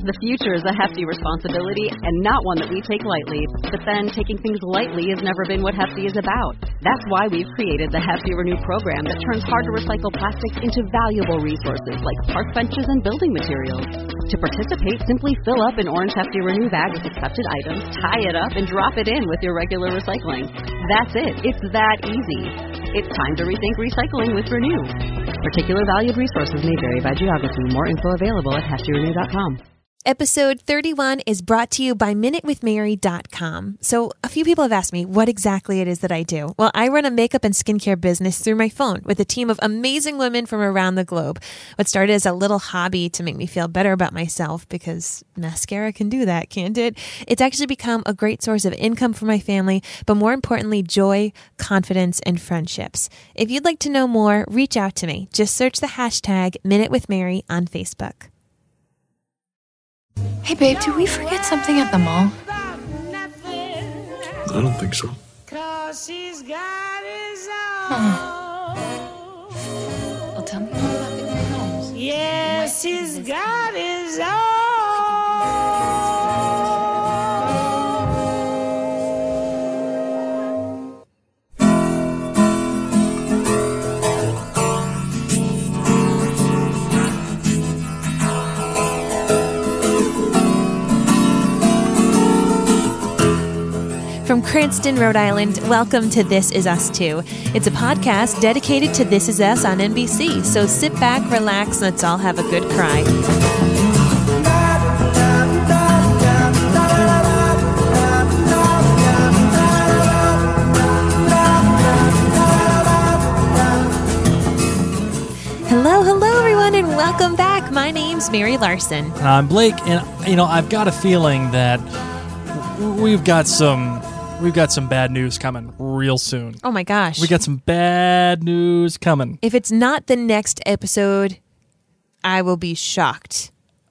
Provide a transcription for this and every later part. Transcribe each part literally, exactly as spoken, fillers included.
The future is a hefty responsibility and not one that we take lightly. But then, taking things lightly has never been what Hefty is about. That's why we've created the Hefty Renew program that turns hard-to-recycle plastics into valuable resources like park benches and building materials. To participate, simply fill up an orange Hefty Renew bag with accepted items, tie it up, and drop it in with your regular recycling. That's it. It's that easy. It's time to rethink recycling with Renew. Particular valued resources may vary by geography. More info available at hefty renew dot com. Episode thirty-one is brought to you by minute with mary dot com. So a few people have asked me what exactly it is that I do. Well, I run a makeup and skincare business through my phone with a team of amazing women from around the globe. What started as a little hobby to make me feel better about myself, because mascara can do that, can't it? It's actually become a great source of income for my family, but more importantly, joy, confidence, and friendships. If you'd like to know more, reach out to me. Just search the hashtag Minute with Mary on Facebook. Hey, babe, did we forget something at the mall? I don't think so. Huh. Well, tell me more about the new homes. Yes, he's got his own. From Cranston, Rhode Island, welcome to This Is Us Too. It's a podcast dedicated to This Is Us on N B C, so sit back, relax, and let's all have a good cry. Hello, hello, everyone, and welcome back. My name's Mary Larson. And I'm Blake, and, you know, I've got a feeling that we've got some... We've got some bad news coming real soon. Oh my gosh. We got some bad news coming. If it's not the next episode, I will be shocked.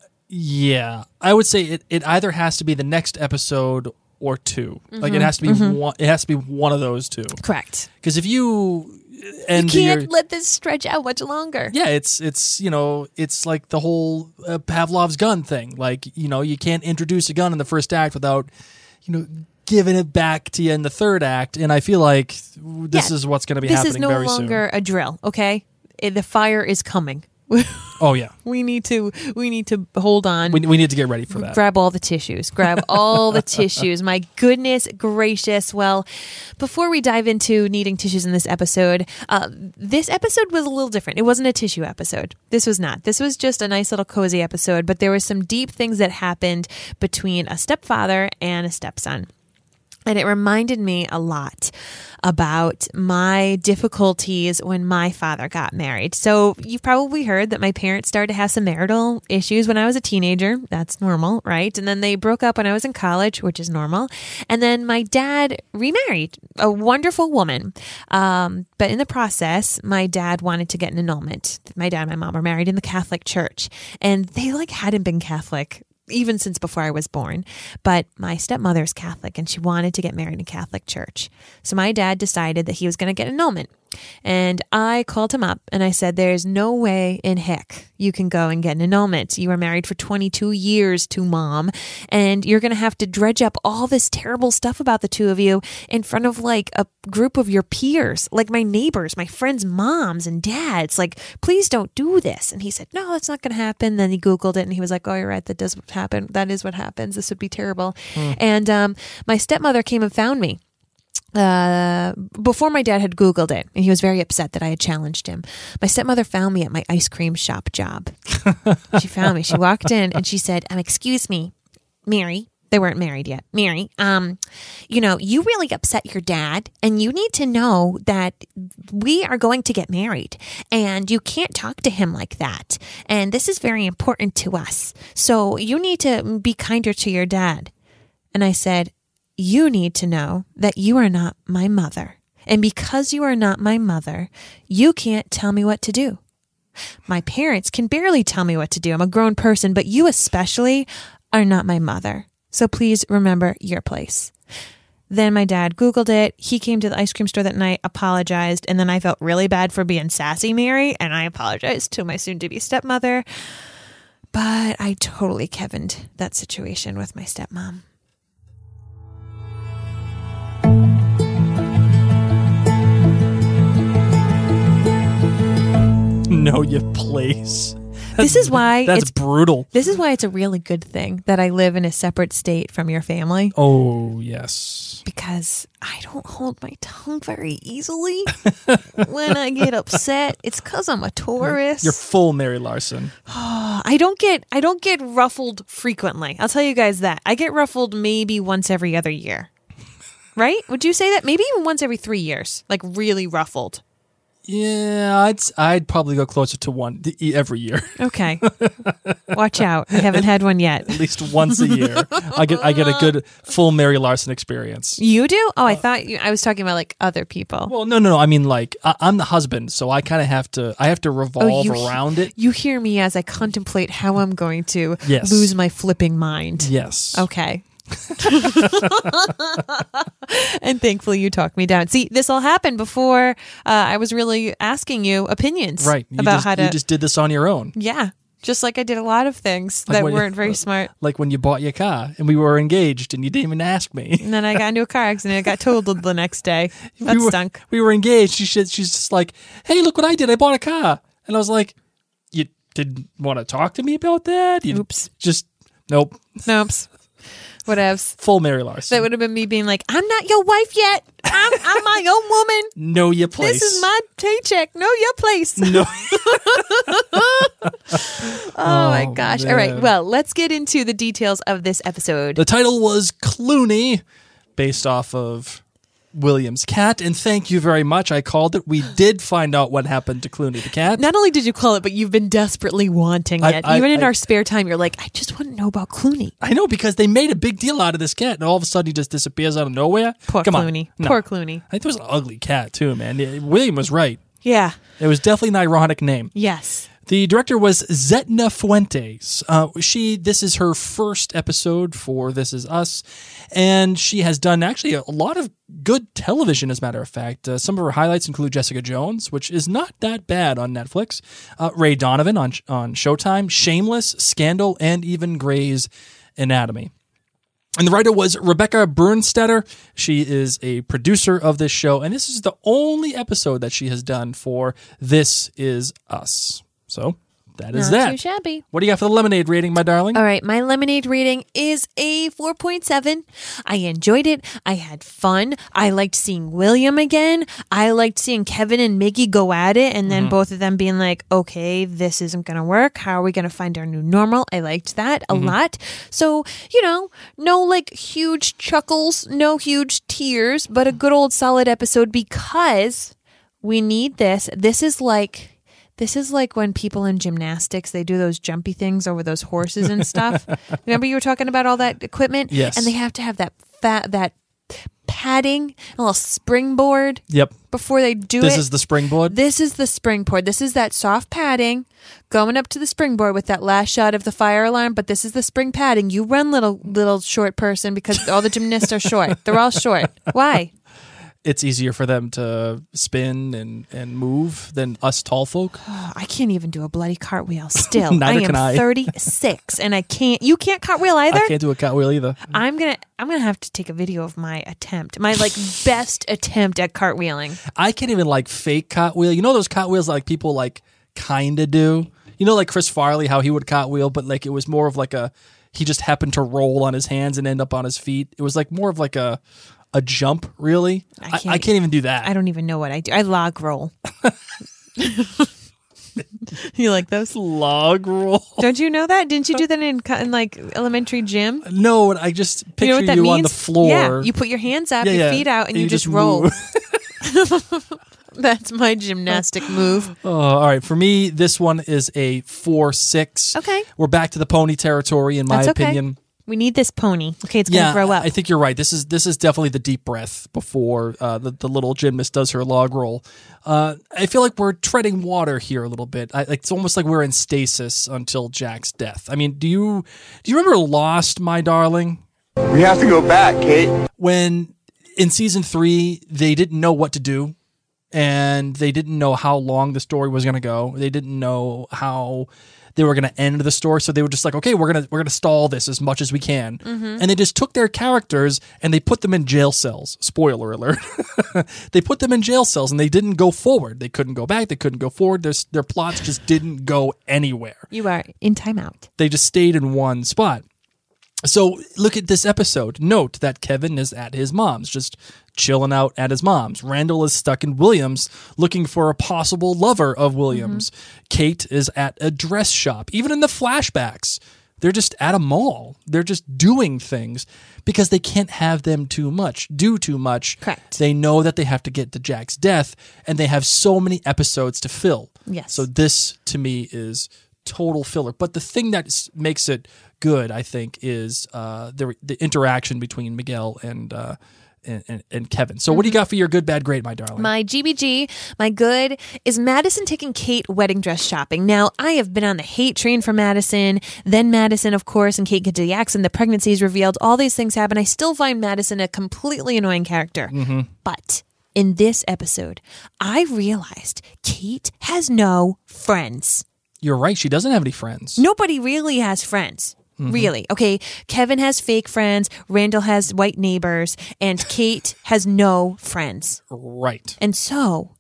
Yeah. I would say it, it either has to be the next episode or two. Mm-hmm. Like it has to be mm-hmm. one it has to be one of those two. Correct. Because if you end You can't your, let this stretch out much longer. Yeah, it's it's you know, it's like the whole uh, Pavlov's gun thing. Like, you know, you can't introduce a gun in the first act without, you know, giving it back to you in the third act, and I feel like this yeah, is what's going to be happening no very soon. This is no longer a drill, okay? The fire is coming. Oh yeah, we need to we need to hold on. We, we need to get ready for that. Grab all the tissues. Grab all the tissues. My goodness gracious. Well, before we dive into needing tissues in this episode, uh, this episode was a little different. It wasn't a tissue episode. This was not. This was just a nice little cozy episode, but there were some deep things that happened between a stepfather and a stepson. And it reminded me a lot about my difficulties when my father got married. So you've probably heard that my parents started to have some marital issues when I was a teenager. That's normal, right? And then they broke up when I was in college, which is normal. And then my dad remarried a wonderful woman. Um, but in the process, my dad wanted to get an annulment. My dad and my mom were married in the Catholic Church, and they like hadn't been Catholic even since before I was born. But my stepmother is Catholic, and she wanted to get married in Catholic church. So my dad decided that he was going to get an annulment. And I called him up and I said, there's no way in heck you can go and get an annulment. You were married for twenty-two years to mom, and you're going to have to dredge up all this terrible stuff about the two of you in front of like a group of your peers, like my neighbors, my friends' moms and dads. Like, please don't do this. And he said, no, that's not going to happen. Then he Googled it and he was like, oh, you're right. That does happen. That is what happens. This would be terrible. Hmm. And um, my stepmother came and found me. Uh, before my dad had Googled it, and he was very upset that I had challenged him. My stepmother found me at my ice cream shop job. She found me. She walked in and she said, um, excuse me, Mary. They weren't married yet. Mary, um, you know, you really upset your dad, and you need to know that we are going to get married, and you can't talk to him like that. And this is very important to us. So you need to be kinder to your dad. And I said, you need to know that you are not my mother. And because you are not my mother, you can't tell me what to do. My parents can barely tell me what to do. I'm a grown person, but you especially are not my mother. So please remember your place. Then my dad Googled it. He came to the ice cream store that night, apologized, and then I felt really bad for being sassy Mary, and I apologized to my soon-to-be stepmother. But I totally Kevined that situation with my stepmom. Know your place. This is why That's it's brutal. This is why it's a really good thing that I live in a separate state from your family. Oh, yes. Because I don't hold my tongue very easily when I get upset. It's because I'm a Taurus. You're full Mary Larson. I don't get I don't get ruffled frequently. I'll tell you guys that. I get ruffled maybe once every other year. Right? Would you say that? Maybe even once every three years. Like really ruffled. Yeah, I'd I'd probably go closer to one every year. Okay. Watch out. I haven't had one yet. At least once a year. I get I get a good full Mary Larson experience. You do? Oh, I thought you, I was talking about like other people. Well, no, no, no. I mean, like I, I'm the husband, so I kind of have to. I have to revolve Oh, you he- around it. You hear me as I contemplate how I'm going to Yes. lose my flipping mind. Yes. Okay. And thankfully you talked me down. See, this all happened before uh, I was really asking you opinions Right. You about just, how to. You just did this on your own. Yeah. Just like I did a lot of things Like that when you- weren't very smart. Like when you bought your car and we were engaged and you didn't even ask me. And then I got into a car accident. I got totaled the next day. That we were, stunk. We were engaged. She should, she's just like, hey, look what I did. I bought a car. And I was like, you didn't want to talk to me about that? You Oops. Just, nope. Nope. Whatevs. Full Mary Larson. That would have been me being like, I'm not your wife yet. I'm, I'm my own woman. Know your place. This is my paycheck. Know your place. No. Oh, my gosh. All right. man. Well, let's get into the details of this episode. The title was Clooney, based off of William's cat. And thank you very much. I called it. We did find out what happened to Clooney the cat. Not only did you call it, but you've been desperately wanting I- it. I- Even in I- our spare time, you're like, I just want to know about Clooney. I know, because they made a big deal out of this cat, and all of a sudden he just disappears out of nowhere. Poor Come Clooney. On. No. Poor Clooney. I think it was an ugly cat, too, man. Yeah, William was right. Yeah. It was definitely an ironic name. Yes. The director was Zetna Fuentes. Uh, she, this is her first episode for This Is Us, and she has done actually a lot of good television, as a matter of fact. Uh, some of her highlights include Jessica Jones, which is not that bad on Netflix, uh, Ray Donovan on on Showtime, Shameless, Scandal, and even Grey's Anatomy. And the writer was Rebecca Bernstetter. She is a producer of this show, and this is the only episode that she has done for This Is Us. So that is Not that. too shabby. What do you got for the lemonade rating, my darling? All right, my lemonade rating is a four point seven. I enjoyed it. I had fun. I liked seeing William again. I liked seeing Kevin and Miggy go at it, and then mm-hmm. both of them being like, okay, this isn't going to work. How are we going to find our new normal? I liked that a mm-hmm. lot. So, you know, no like huge chuckles, no huge tears, but a good old solid episode, because we need this. This is like... This is like when people in gymnastics, they do those jumpy things over those horses and stuff. Remember you were talking about all that equipment? Yes. And they have to have that fat, that padding, a little springboard. Yep. Before they do this it. This is the springboard? This is the springboard. This is that soft padding going up to the springboard with that last shot of the fire alarm. But this is the spring padding. You run, little little short person, because all the gymnasts are short. They're all short. Why? It's easier for them to spin and, and move than us tall folk. Oh, I can't even do a bloody cartwheel still. Neither I am can I. thirty-six and I can't. You can't cartwheel either? I can't do a cartwheel either. I'm going to I'm going to have to take a video of my attempt. My like best attempt at cartwheeling. I can't even like fake cartwheel. You know those cartwheels like people like kind of do? You know like Chris Farley, how he would cartwheel, but like it was more of like a, he just happened to roll on his hands and end up on his feet. It was like more of like a, a jump, really? I can't, I, I can't even do that. I don't even know what I do. I log roll. You like those? Log roll? Don't you know that? Didn't you do that in, in like elementary gym? No, I just picture you, know what that you means? on the floor. Yeah, you put your hands up, yeah, your yeah. feet out, and, and you, you just, just roll. That's my gymnastic move. Oh, all right. For me, this one is a four six. Okay. We're back to the pony territory, in my That's okay. opinion. We need this pony. Okay, it's yeah, going to grow up. I think you're right. This is this is definitely the deep breath before uh, the, the little gymnast does her log roll. Uh, I feel like we're treading water here a little bit. I, like, it's almost like we're in stasis until Jack's death. I mean, do you do you remember Lost, my darling? We have to go back, Kate. When in season three, they didn't know what to do, and they didn't know how long the story was going to go. They didn't know how they were going to end the story. So they were just like, okay, we're going to we're going to stall this as much as we can. Mm-hmm. And they just took their characters and they put them in jail cells. Spoiler alert. They put them in jail cells and they didn't go forward. They couldn't go back. They couldn't go forward. Their, their plots just didn't go anywhere. You are in timeout. They just stayed in one spot. So look at this episode. Note that Kevin is at his mom's, just chilling out at his mom's. Randall is stuck in Williams looking for a possible lover of Williams. Mm-hmm. Kate is at a dress shop. Even in the flashbacks, they're just at a mall. They're just doing things because they can't have them too much, do too much. Correct. They know that they have to get to Jack's death, and they have so many episodes to fill. Yes. So this, to me, is total filler. But the thing that makes it good, I think, is uh, the the interaction between Miguel and uh, and, and, and Kevin. So, mm-hmm. what do you got for your good, bad, great, my darling? My G B G, my good, is Madison taking Kate wedding dress shopping. Now, I have been on the hate train for Madison. Then Madison, of course, and Kate get to the accident. The pregnancy is revealed. All these things happen. I still find Madison a completely annoying character. Mm-hmm. But in this episode, I realized Kate has no friends. You're right. She doesn't have any friends. Nobody really has friends. Mm-hmm. Really. Okay. Kevin has fake friends. Randall has white neighbors. And Kate has no friends. Right. And so,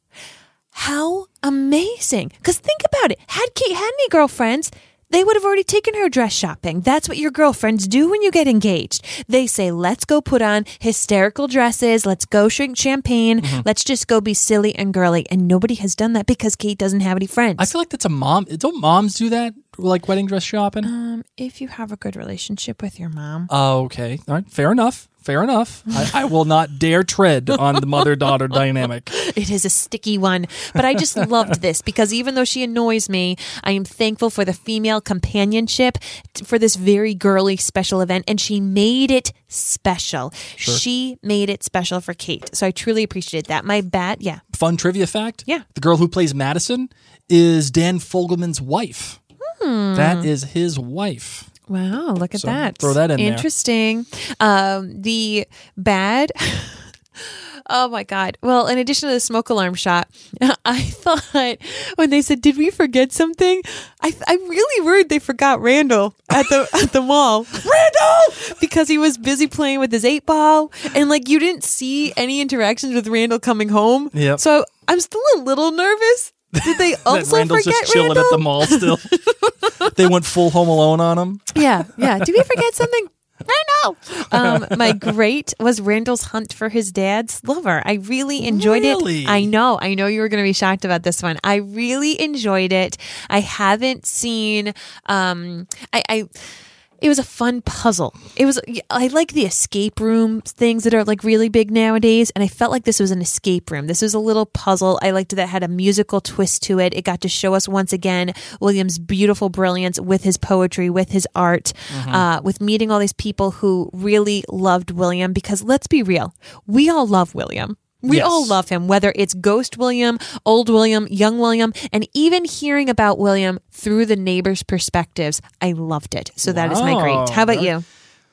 how amazing. Because think about it. Had Kate had any girlfriends, they would have already taken her dress shopping. That's what your girlfriends do when you get engaged. They say, let's go put on hysterical dresses. Let's go drink champagne. Mm-hmm. Let's just go be silly and girly. And nobody has done that because Kate doesn't have any friends. I feel like that's a mom. Don't moms do that? Like wedding dress shopping? Um, if you have a good relationship with your mom. Oh, okay. All right. Fair enough. Fair enough. I, I will not dare tread on the mother-daughter dynamic. It is a sticky one. But I just loved this because even though she annoys me, I am thankful for the female companionship for this very girly special event. And she made it special. Sure. She made it special for Kate. So I truly appreciated that. My bat, yeah. Fun trivia fact. Yeah. The girl who plays Madison is Dan Fogelman's wife. Hmm. That is his wife. Wow, look at so that. Throw that in Interesting. there. Interesting. Um, the bad... Oh my God. Well, in addition to the smoke alarm shot, I thought when they said, did we forget something? I, I'm really worried they forgot Randall at the at the mall. Randall! Because he was busy playing with his eight ball. And like you didn't see any interactions with Randall coming home. Yep. So I'm still a little nervous. Did they also Randall's forget just chilling Randall? at the mall still. They went full Home Alone on him. Yeah, yeah. Did we forget something? Randall! Um, my great was Randall's hunt for his dad's lover. I really enjoyed really? it. I know. I know you were going to be shocked about this one. I really enjoyed it. I haven't seen... Um, I... I It was a fun puzzle. It was, I like the escape room things that are like really big nowadays. And I felt like this was an escape room. This was a little puzzle. I liked that it had a musical twist to it. It got to show us once again William's beautiful brilliance with his poetry, with his art, mm-hmm. uh, with meeting all these people who really loved William. Because let's be real, we all love William. We yes. all love him, whether it's Ghost William, Old William, Young William, and even hearing about William through the neighbors' perspectives. I loved it. So that wow. is my great. How about you?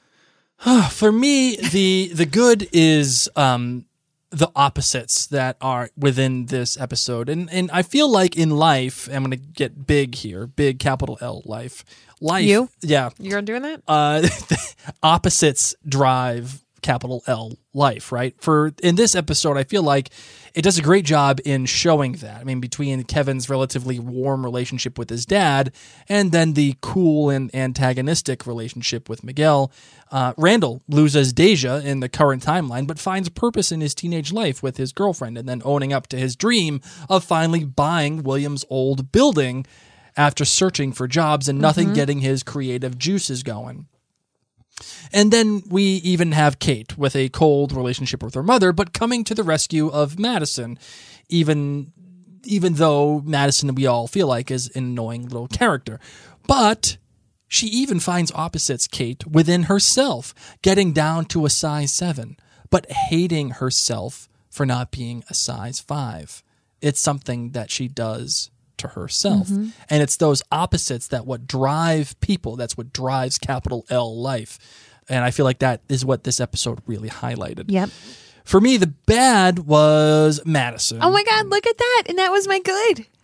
For me, the the good is um, the opposites that are within this episode. And and I feel like in life, I'm going to get big here, big capital L life. Life. You? Yeah. You're doing that? Uh, opposites drive capital L life, right? For in this episode, I feel like it does a great job in showing that. I mean, between Kevin's relatively warm relationship with his dad and then the cool and antagonistic relationship with Miguel, uh, Randall loses Deja in the current timeline, but finds purpose in his teenage life with his girlfriend and then owning up to his dream of finally buying William's old building after searching for jobs and nothing mm-hmm. getting his creative juices going. And then we even have Kate with a cold relationship with her mother, but coming to the rescue of Madison, even even though Madison, we all feel like, is an annoying little character. But she even finds opposites, Kate, within herself, getting down to a size seven, but hating herself for not being a size five. It's something that she does to herself. Mm-hmm. And it's those opposites that what drive people. That's what drives capital L life. And I feel like that is what this episode really highlighted. Yep. For me, the bad was Madison. Oh my God, look at that. And that was my good.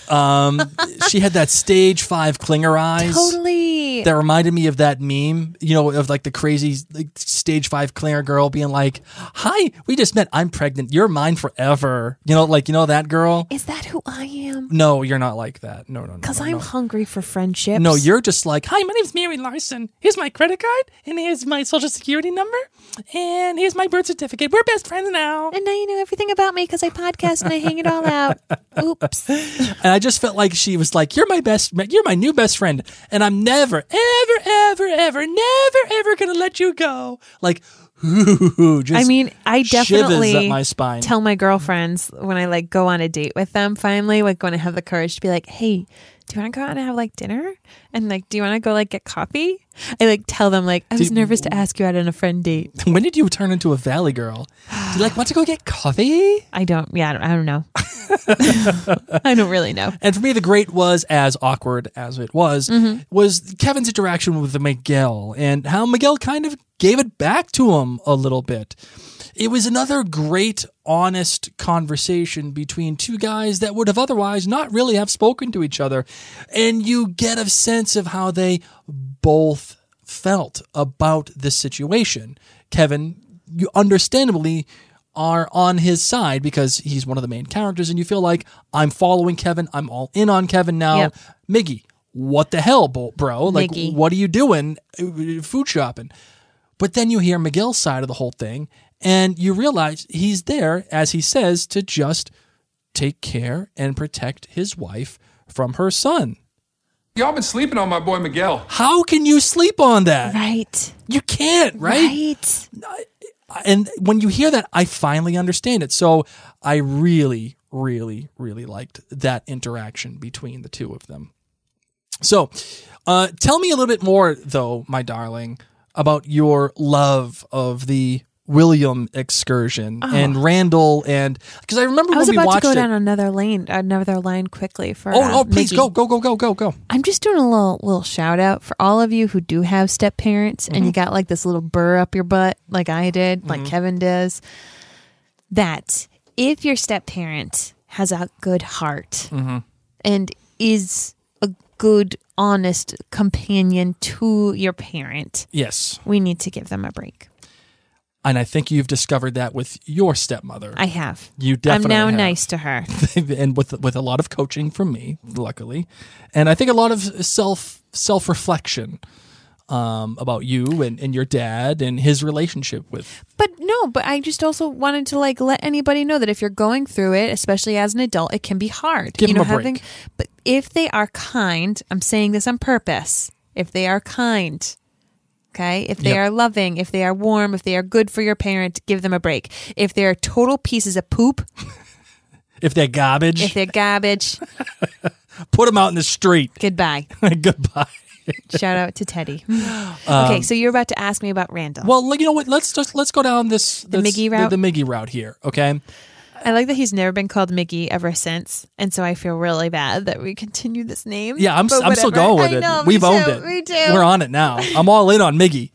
Um, she had that stage five clinger eyes. Totally. That reminded me of that meme, you know, of like the crazy like, stage five clinger girl being like, "Hi, we just met. I'm pregnant. You're mine forever." You know, like you know that girl. Is that who I am? No, you're not like that. No, no, no. Because no, I'm no. hungry for friendships. No, you're just like, "Hi, my name's Mary Larson. Here's my credit card, and here's my social security number, and here's my birth certificate. We're best friends now." And now you know everything about me because I podcast and I hang it all out. Oops. And I just felt like she was like, "You're my best, you're my new best friend, and I'm never, ever, ever, ever, never, ever gonna let you go." Like, ooh, just I mean, I shivers definitely up my spine. tell my girlfriends when I like go on a date with them finally, like when I have the courage to be like, "Hey, do you want to go out and have like dinner? And like, do you want to go like get coffee?" I like tell them like, I was Do- nervous to ask you out on a friend date. When did you turn into a valley girl? Do you like want to go get coffee? I don't, yeah, I don't, I don't know. I don't really know. And for me, the great was, as awkward as it was, Mm-hmm. was Kevin's interaction with Miguel and how Miguel kind of gave it back to him a little bit. It was another great, honest conversation between two guys that would have otherwise not really have spoken to each other. And you get a sense of how they both felt about this situation. Kevin, you understandably are on his side because he's one of the main characters, and you feel like, I'm following Kevin. I'm all in on Kevin now. Yep. Miggy, what the hell, bo- bro? Like, Miggy. what are you doing uh, food shopping? But then you hear Miguel's side of the whole thing, and you realize he's there, as he says, to just take care and protect his wife from her son. Y'all been sleeping on my boy Miguel. How can you sleep on that? Right. You can't, right? Right. And when you hear that, I finally understand it. So I really, really, really liked that interaction between the two of them. So uh, tell me a little bit more, though, my darling, about your love of the William excursion and Randall, and because I remember I was when we about to watched go it. down another lane, another line quickly for. oh, uh, oh, please Miggy. go, go, go, go, go, go. I'm just doing a little little shout out for all of you who do have step parents and you got like this little burr up your butt, like I did, like Kevin does. That if your step parent has a good heart and is a good, honest companion to your parent, Yes, we need to give them a break. and I think you've discovered that with your stepmother. I have. You I'm definitely now have. nice to her. and with with a lot of coaching from me, luckily, and I think a lot of self self reflection um, about you and, and your dad and his relationship with. But no, but I just also wanted to like let anybody know that if you're going through it, especially as an adult, it can be hard. Give you them know, a break. But if they are kind, I'm saying this on purpose. If they are kind, okay, if they Yep. are loving, if they are warm, if they are good for your parent, give them a break. If they are total pieces of poop, If they're garbage, if they're garbage, put them out in the street. goodbye. Goodbye. Shout out to Teddy. Okay, so you're about to ask me about Randall. Well, you know what? Let's just let's go down this, The this- Miggy route? The, the Miggy route here. Okay. I like that he's never been called Mickey ever since, and so I feel really bad that we continue this name. Yeah, I'm But I'm still whatever. going with I it. know, me We've owned too, it. Me too. We're on it now. I'm all in on Miggy.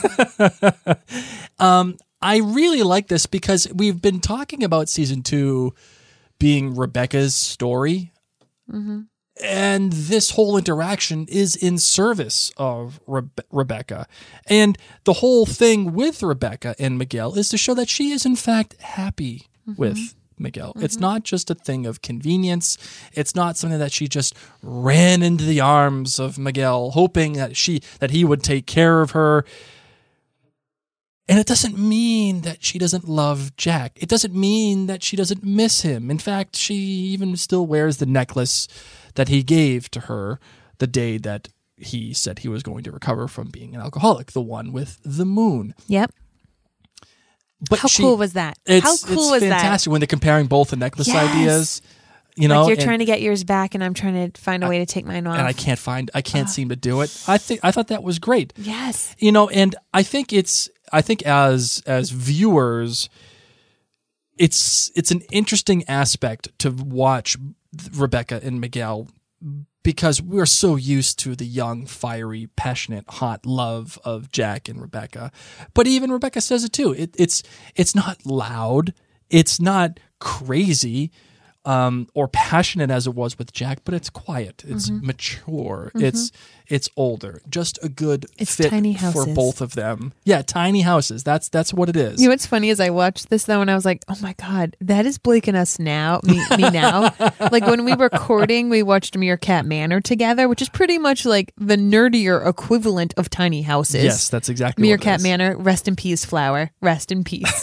um, I really like this because we've been talking about season two being Rebecca's story. And this whole interaction is in service of Rebe- Rebecca. And the whole thing with Rebecca and Miguel is to show that she is, in fact, happy with Miguel. It's not just a thing of convenience. It's not something that she just ran into the arms of Miguel, hoping that she that he would take care of her. And it doesn't mean that she doesn't love Jack. It doesn't mean that she doesn't miss him. In fact, she even still wears the necklace that he gave to her the day that he said he was going to recover from being an alcoholic, the one with the moon. Yep. But How she- cool was that? It's, How cool it's was fantastic when they're comparing both the necklace Yes. ideas. You that? know, Like you're and, trying to get yours back, and I'm trying to find a way to take mine off. and I can't find, I can't seem to do it. I think I thought that was great. yes. You know, and I think it's, I think as as viewers, it's it's an interesting aspect to watch Rebecca and Miguel because we're so used to the young, fiery, passionate, hot love of Jack and Rebecca. But even Rebecca says it too. It, it's it's not loud. It's not crazy. um, or passionate as it was with Jack, but it's quiet. It's mm-hmm. mature. Mm-hmm. It's it's older. Just a good it's fit tiny for houses. both of them. Yeah, tiny houses. That's that's what it is. You know what's funny is I watched this though and I was like, oh my God, that is Blake and us now, me, me now. Like when we were recording, we watched Meerkat Manor together, which is pretty much like the nerdier equivalent of tiny houses. Yes, that's exactly Meerkat what it is. Manor, rest in peace, Flower. Rest in peace.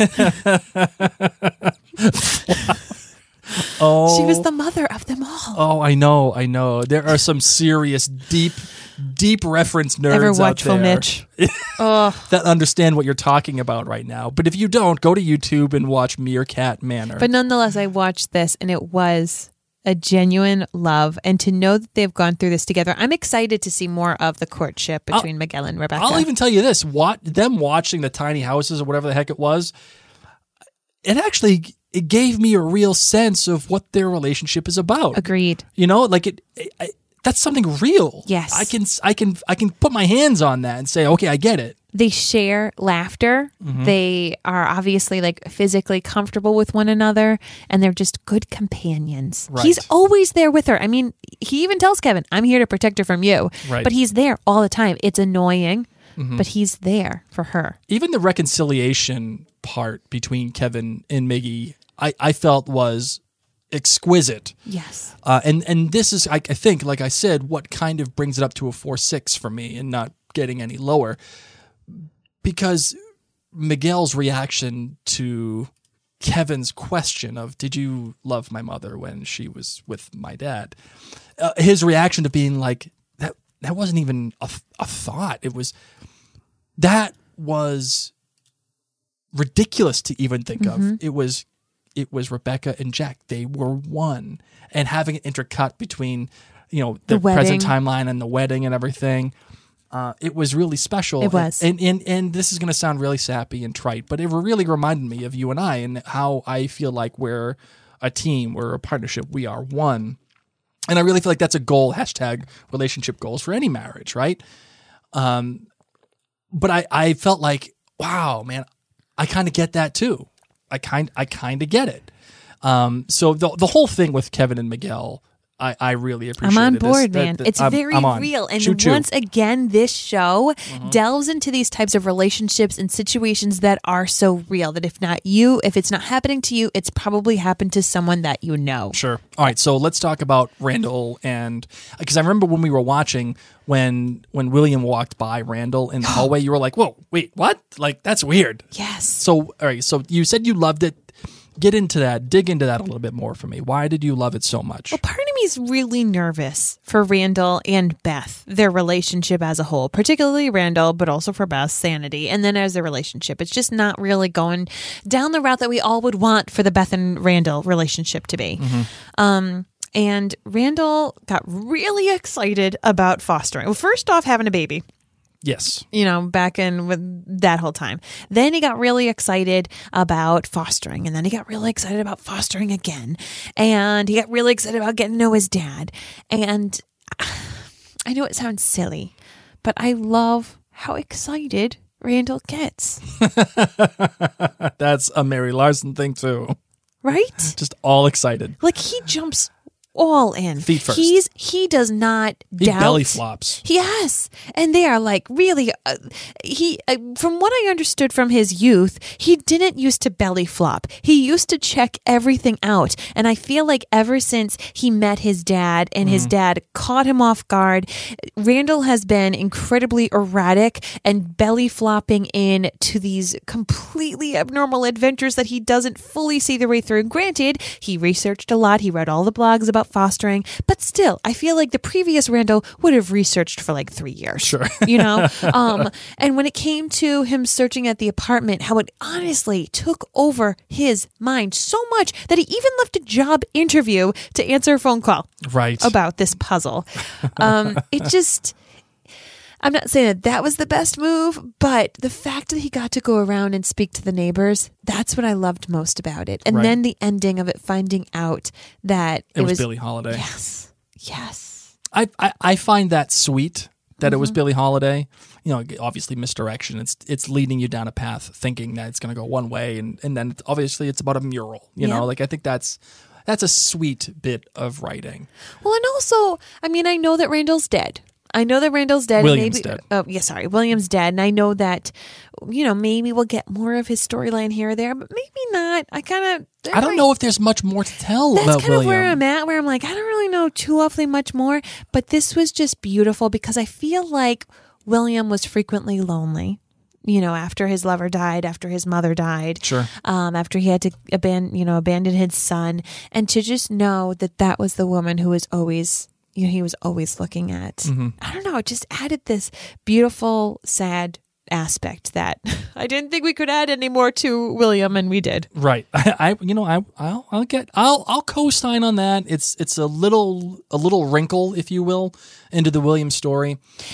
Oh, she was the mother of them all. Oh, I know, I know. There are some serious, deep, deep reference nerds Ever out watchful there Mitch? Oh. that understand what you're talking about right now. But if you don't, go to YouTube and watch Meerkat Manor. But nonetheless, I watched this and it was a genuine love. And to know that they've gone through this together, I'm excited to see more of the courtship between I'll, Miguel and Rebecca. I'll even tell you this: what them watching the tiny houses or whatever the heck it was, it actually. It gave me a real sense of what their relationship is about. Agreed. You know, like it, it I, that's something real. Yes. I can, I can, I can put my hands on that and say, okay, I get it. They share laughter. Mm-hmm. They are obviously like physically comfortable with one another and they're just good companions. Right. He's always there with her. I mean, he even tells Kevin, I'm here to protect her from you. Right. But he's there all the time. It's annoying, mm-hmm. but he's there for her. Even the reconciliation part between Kevin and Miggy, I, I felt was exquisite. Yes. Uh, and, and this is, I, I think, like I said, what kind of brings it up to a four six for me and not getting any lower. Because Miguel's reaction to Kevin's question of, did you love my mother when she was with my dad? Uh, his reaction to being like, that that wasn't even a, a thought. It was, that was ridiculous to even think mm-hmm. of. It was, it was Rebecca and Jack. They were one. And having it intercut between, you know, the, the present timeline and the wedding and everything. Uh, it was really special. It was. And, and, and this is going to sound really sappy and trite, but it really reminded me of you and I and how I feel like we're a team, we're a partnership, we are one. And I really feel like that's a goal, hashtag relationship goals for any marriage, right? Um, but I, I felt like, wow, man, I kind of get that too. I kind I kind of get it. Um, so the the whole thing with Kevin and Miguel, I, I really appreciate it. I'm on board, this, man. that, that, it's I'm, very I'm real. And choo, choo. once again, this show mm-hmm. delves delves into these types of relationships and situations that are so real that if not you, if it's not happening to you, it's probably happened to someone that you know. Sure. All right. So let's talk about Randall and because I remember when we were watching when when William walked by Randall in the hallway, you were like, "Whoa, wait, what? Like that's weird." Yes. So all right. So you said you loved it. Get into that. Dig into that a little bit more for me. Why did you love it so much? Well, part of me is really nervous for Randall and Beth, their relationship as a whole, particularly Randall, but also for Beth's sanity. And then as a relationship, it's just not really going down the route that we all would want for the Beth and Randall relationship to be. Mm-hmm. Um, and Randall got really excited about fostering. Well, first off, having a baby. Yes. You know, back in with that whole time. Then he got really excited about fostering. And then he got really excited about fostering again. And he got really excited about getting to know his dad. And I know it sounds silly, but I love how excited Randall gets. That's a Mary Larson thing too. Right? Just all excited. Like he jumps all in. Feet first. He's he does not he doubt. belly flops. Yes, and they are like really. Uh, he, uh, from what I understood from his youth, he didn't used to belly flop. He used to check everything out, and I feel like ever since he met his dad and mm. his dad caught him off guard, Randall has been incredibly erratic and belly flopping in to these completely abnormal adventures that he doesn't fully see the way through. Granted, he researched a lot. He read all the blogs about fostering, but still, I feel like the previous Randall would have researched for like three years. Sure. You know? um, and when it came to him searching at the apartment, how it honestly took over his mind so much that he even left a job interview to answer a phone call. Right. About this puzzle. Um, it just... I'm not saying that that was the best move, but the fact that he got to go around and speak to the neighbors, that's what I loved most about it. And right. then the ending of it, finding out that it, it was, was Billie Holiday. Yes. Yes. I, I, I find that sweet that mm-hmm. it was Billie Holiday. You know, obviously misdirection. It's it's leading you down a path thinking that it's going to go one way. And, and then it's, obviously it's about a mural. You yeah. know, like I think that's... that's a sweet bit of writing. Well, and also, I mean, I know that Randall's dead. I know that Randall's dead. William's maybe, dead. Oh, yeah, sorry. William's dead. And I know that, you know, maybe we'll get more of his storyline here or there, but maybe not. I kind of... I don't know if there's much more to tell That's about kind of William. where I'm at, where I'm like, I don't really know too awfully much more, but this was just beautiful because I feel like William was frequently lonely. You know, after his lover died, after his mother died, Sure. um, after he had to abandon, you know, abandon his son, and to just know that that was the woman who was always, you know, he was always looking at. Mm-hmm. I don't know, it just added this beautiful, sad aspect that I didn't think we could add any more to William, and we did. Right. I, I you know, I, I'll, I'll get, I'll, I'll co-sign on that. It's, it's a little, a little wrinkle, if you will, into the William story.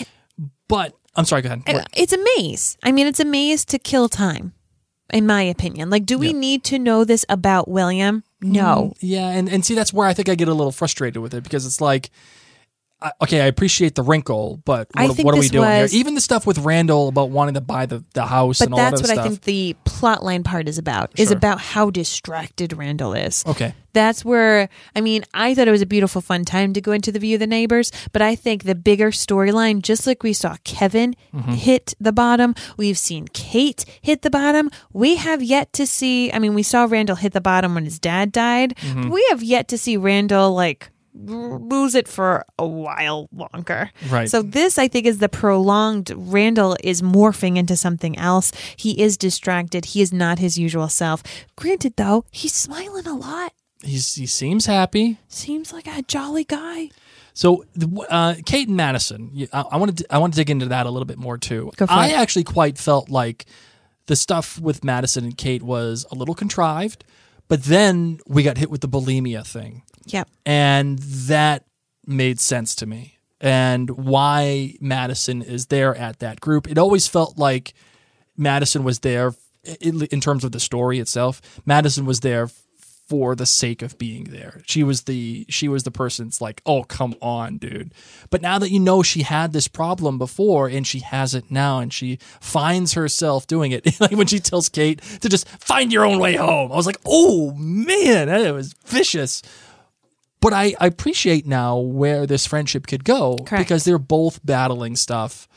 But I'm sorry. Go ahead. What? It's a maze. I mean, it's a maze to kill time, in my opinion. Like, do we Yeah. need to know this about William? No. Yeah, and, and see, that's where I think I get a little frustrated with it because it's like, I, okay, I appreciate the wrinkle, but I what, think what are we this doing was- here? Even the stuff with Randall about wanting to buy the, the house But and all that that's other what stuff. I think the plot line part is about, is Sure. about how distracted Randall is. Okay. That's where, I mean, I thought it was a beautiful, fun time to go into The View of the Neighbors, but I think the bigger storyline, just like we saw Kevin Mm-hmm. hit the bottom, we've seen Kate hit the bottom. We have yet to see, I mean, we saw Randall hit the bottom when his dad died. Mm-hmm. But we have yet to see Randall, like, lose it for a while longer. Right. So this, I think, is the prolonged. Randall is morphing into something else. He is distracted. He is not his usual self. Granted, though, he's smiling a lot. He's, he seems happy. Seems like a jolly guy. So, uh, Kate and Madison, you- I, I want to I want to dig into that a little bit more too. Go for I it. actually quite felt like the stuff with Madison and Kate was a little contrived, but then we got hit with the bulimia thing, Yep. and that made sense to me. And why Madison is there at that group? It always felt like Madison was there in, in terms of the story itself. Madison was there for the sake of being there. She was the she was the person that's like, oh, come on, dude. But now that you know she had this problem before and she has it now and she finds herself doing it, like when she tells Kate to just find your own way home, I was like, oh man, it was vicious. But I, I appreciate now where this friendship could go. Correct. Because they're both battling stuff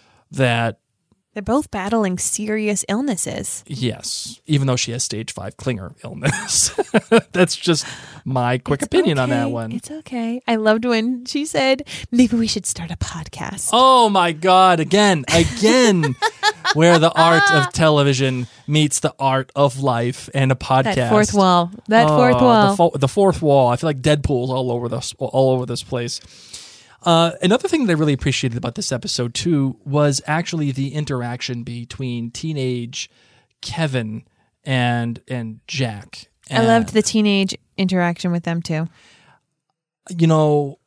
that, They're both battling serious illnesses. yes, even though she has stage five Klinger illness. That's just my quick It's opinion on that okay. one. It's okay. I loved when she said, maybe we should start a podcast. Oh my God, again, again, where the art of television meets the art of life and a podcast. that fourth wall. That Oh, fourth wall. The, fo- the fourth wall. I feel like Deadpool's all over this, all over this place. Uh, another thing that I really appreciated about this episode too was actually the interaction between teenage Kevin and and Jack. I loved And, the teenage interaction with them too. you know,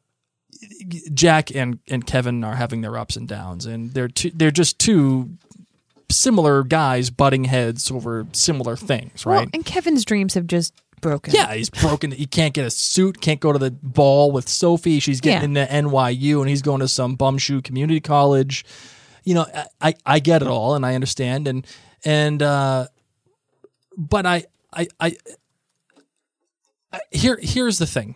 Jack and, and Kevin are having their ups and downs, and they're two, they're just two similar guys butting heads over similar things, right? Well, and Kevin's dreams have just broken. Yeah, he's broken. He can't get a suit, can't go to the ball with Sophie. She's getting Yeah. into N Y U, and he's going to some bumshoe community college. You know, I, I, I get it all, and I understand, and and uh, but I, I, I, I here here's the thing.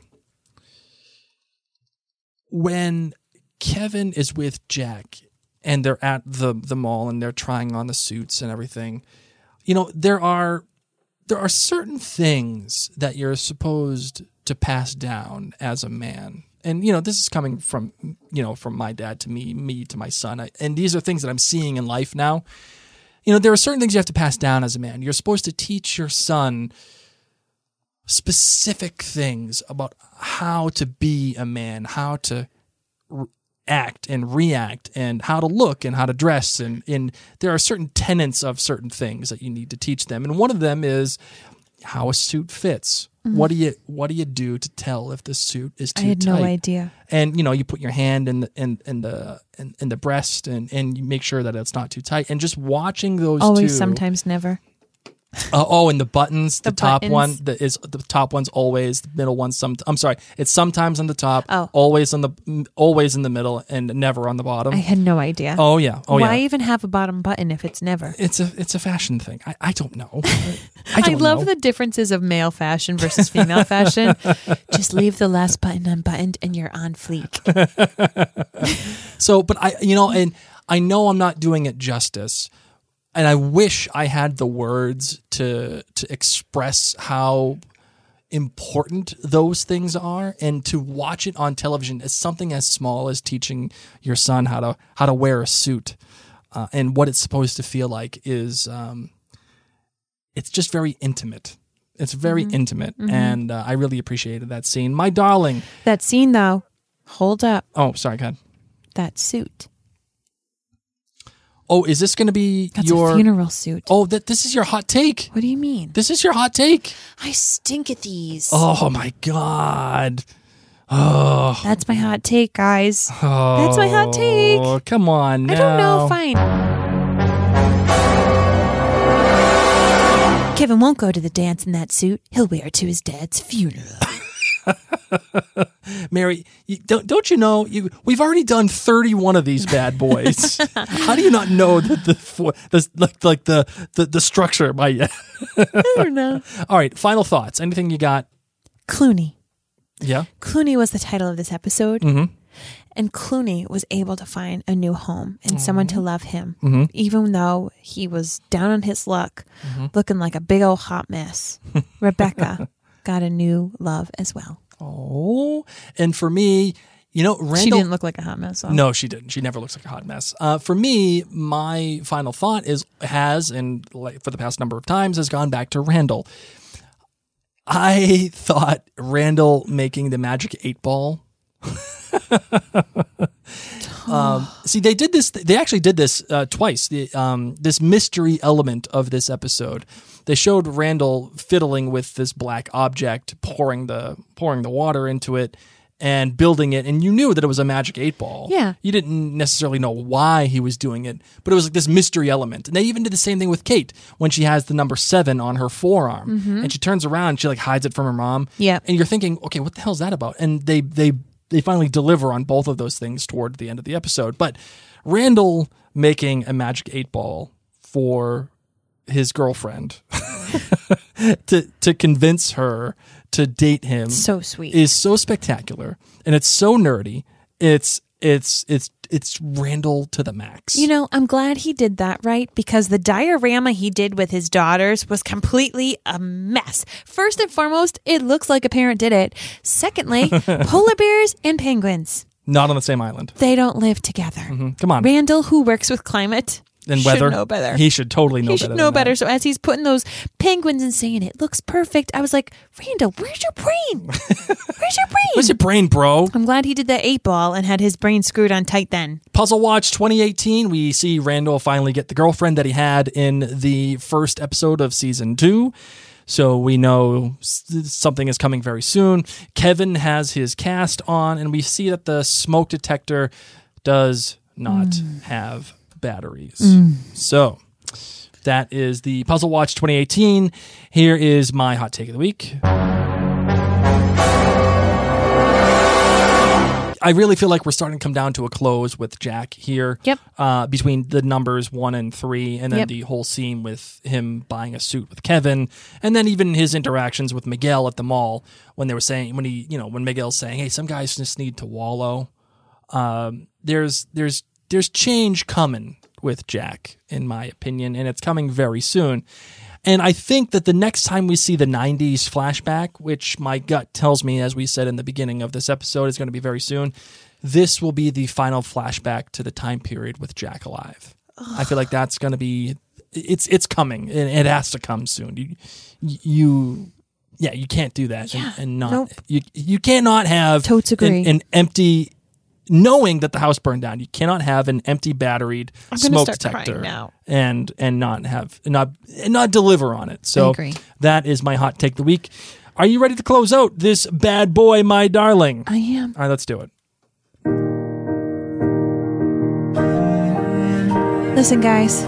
When Kevin is with Jack, and they're at the the mall, and they're trying on the suits and everything, you know, there are. There are certain things that you're supposed to pass down as a man. And, you know, this is coming from, you know, from my dad to me, me to my son. I, and these are things that I'm seeing in life now. You know, there are certain things you have to pass down as a man. You're supposed to teach your son specific things about how to be a man, how to re- act and react, and how to look and how to dress, and, and there are certain tenets of certain things that you need to teach them, and one of them is how a suit fits. Mm-hmm. What do you what do you do to tell if the suit is too I had tight? no idea. And you know, you put your hand in the in, in the in, in the breast, and and you make sure that it's not too tight. And just watching those Always, two, sometimes, never. Uh, oh, and the buttons, the, The top buttons. one the, is the top one's always, the middle one some. I'm sorry, it's sometimes on the top, Oh. always on the mm, always in the middle, and never on the bottom. I had no idea. oh yeah, oh Why yeah. even have a bottom button if it's never? It's a it's a fashion thing. I, I don't know. I I don't love know. the differences of male fashion versus female fashion. Just leave the last button unbuttoned and you're on fleek. So, but I, you know, and I know I'm not doing it justice, and I wish I had the words to to express how important those things are, and to watch it on television as something as small as teaching your son how to how to wear a suit, uh, and what it's supposed to feel like is, um, it's just very intimate. It's very Mm-hmm. intimate, and uh, I really appreciated that scene. My darling. That scene, though, hold up. Oh, sorry, go ahead. That suit. Oh, is this going to be That's your a funeral suit. Oh, that this is your hot take. What do you mean? This is your hot take. I stink at these. Oh my god. Oh, That's my hot take, guys. oh That's my hot take. Come on now. I don't know. Fine. Kevin won't go to the dance in that suit. He'll wear it to his dad's funeral. Mary, you, don't don't you know you we've already done thirty-one of these bad boys. How do you not know the the, for, the like like the the, the structure by yet? I don't know. All right, final thoughts. Anything you got? Clooney. Yeah. Clooney was the title of this episode. Mm-hmm. And Clooney was able to find a new home and someone to love him, Mm-hmm. even though he was down on his luck, looking like a big old hot mess. Rebecca got a new love as well. Oh, and for me, you know, Randall. She didn't look like a hot mess. So. No, she didn't. She never looks like a hot mess. Uh, for me, my final thought is has, and like for the past number of times, has gone back to Randall. I thought Randall making the magic eight ball. um, see, they did this. They actually did this uh, twice. The um, this mystery element of this episode. They showed Randall fiddling with this black object, pouring the pouring the water into it, and building it, and you knew that it was a magic eight ball. Yeah. You didn't necessarily know why he was doing it, but it was like this mystery element. And they even did the same thing with Kate when she has the number seven on her forearm, and she turns around and she like hides it from her mom. Yeah. And you're thinking, okay, what the hell is that about? And they they they finally deliver on both of those things toward the end of the episode. But Randall making a magic eight ball for his girlfriend to to convince her to date him So sweet. is so spectacular, and it's so nerdy. It's it's it's it's Randall to the max. You know, I'm glad he did that right, because the diorama he did with his daughters was completely a mess. First and foremost, it looks like a parent did it. Secondly, polar bears and penguins, Not on the same island. they don't live together. Come on. Randall, who works with climate, And should weather. know better. He should totally know he better. should know than better. that. So as he's putting those penguins and saying it looks perfect, I was like, Randall, where's your brain? Where's your brain? Where's your brain, bro? I'm glad he did that eight ball and had his brain screwed on tight then. Puzzle Watch twenty eighteen, we see Randall finally get the girlfriend that he had in the first episode of season two. So we know s- something is coming very soon. Kevin has his cast on, and we see that the smoke detector does not Mm. have batteries. So that is the Puzzle Watch twenty eighteen. Here is my hot take of the week. I really feel like we're starting to come down to a close with Jack here. Yep. Uh, between the numbers one and three, and then Yep. the whole scene with him buying a suit with Kevin, and then even his interactions with Miguel at the mall when they were saying, when he, you know, when Miguel's saying, "Hey, some guys just need to wallow." Um, there's there's there's change coming with Jack, in my opinion, and it's coming very soon. And I think that the next time we see the nineties flashback, which my gut tells me, as we said in the beginning of this episode, is going to be very soon, this will be the final flashback to the time period with Jack alive. I feel like that's going to be, it's it's coming. It, it has to come soon. You, you yeah, you can't do that Yeah, and, and not, nope. you, you cannot have Totes agree. an, an empty, knowing that the house burned down, you cannot have an empty batteried I'm gonna smoke start detector crying now. and and not have not and not deliver on it. So I agree. that is my hot take of the week. Are you ready to close out this bad boy, my darling? I am. All right, let's do it. Listen, guys,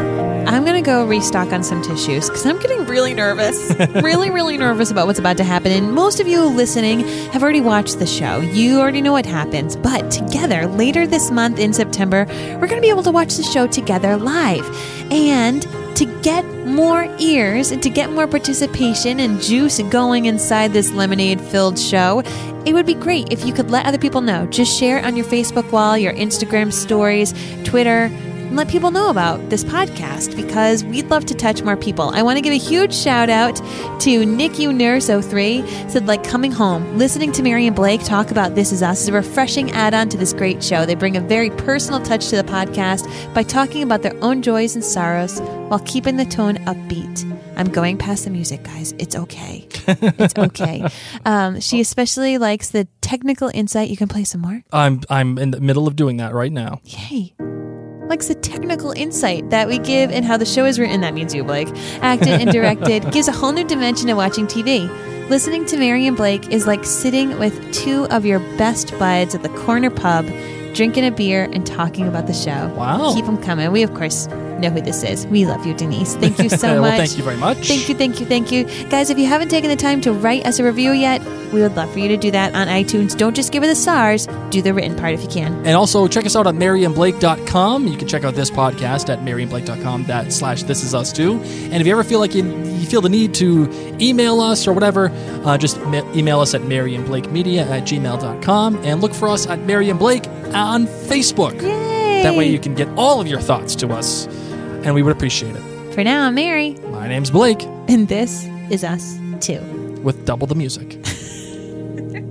I'm going to go restock on some tissues because I'm getting really nervous. really, really nervous about what's about to happen. And most of you listening have already watched the show. You already know what happens. But together, later this month in September, we're going to be able to watch the show together live. And to get more ears and to get more participation and juice going inside this lemonade-filled show, it would be great if you could let other people know. Just share it on your Facebook wall, your Instagram stories, Twitter, and let people know about this podcast because we'd love to touch more people. I want to give a huge shout out to Nick U Nurse oh three, said like coming home, listening to Mary and Blake talk about This Is Us is a refreshing add-on to this great show. They bring a very personal touch to the podcast by talking about their own joys and sorrows while keeping the tone upbeat. I'm going past the music, guys. It's okay. It's okay. um, she especially likes the technical insight. You can play some more. I'm I'm in the middle of doing that right now. Yay. Likes the technical insight that we give in how the show is written. That means you, Blake. Acted and directed. Gives a whole new dimension to watching T V. Listening to Mary and Blake is like sitting with two of your best buds at the corner pub, drinking a beer and talking about the show. Wow. Keep them coming. We, of course, know who this is. We love you, Denise. Thank you so well, much. thank you very much. Thank you, thank you, thank you. Guys, if you haven't taken the time to write us a review yet, we would love for you to do that on iTunes. Don't just give it the stars. Do the written part if you can. And also check us out at mary and blake dot com. You can check out this podcast at mary and blake dot com that slash this is us too. And if you ever feel like you, you feel the need to email us or whatever, uh, just ma- email us at maryandblakemedia at gmail dot com and look for us at Mary and Blake on Facebook. Yay! That way you can get all of your thoughts to us, and we would appreciate it. For now, I'm Mary. My name's Blake. And this is us too. With double the music.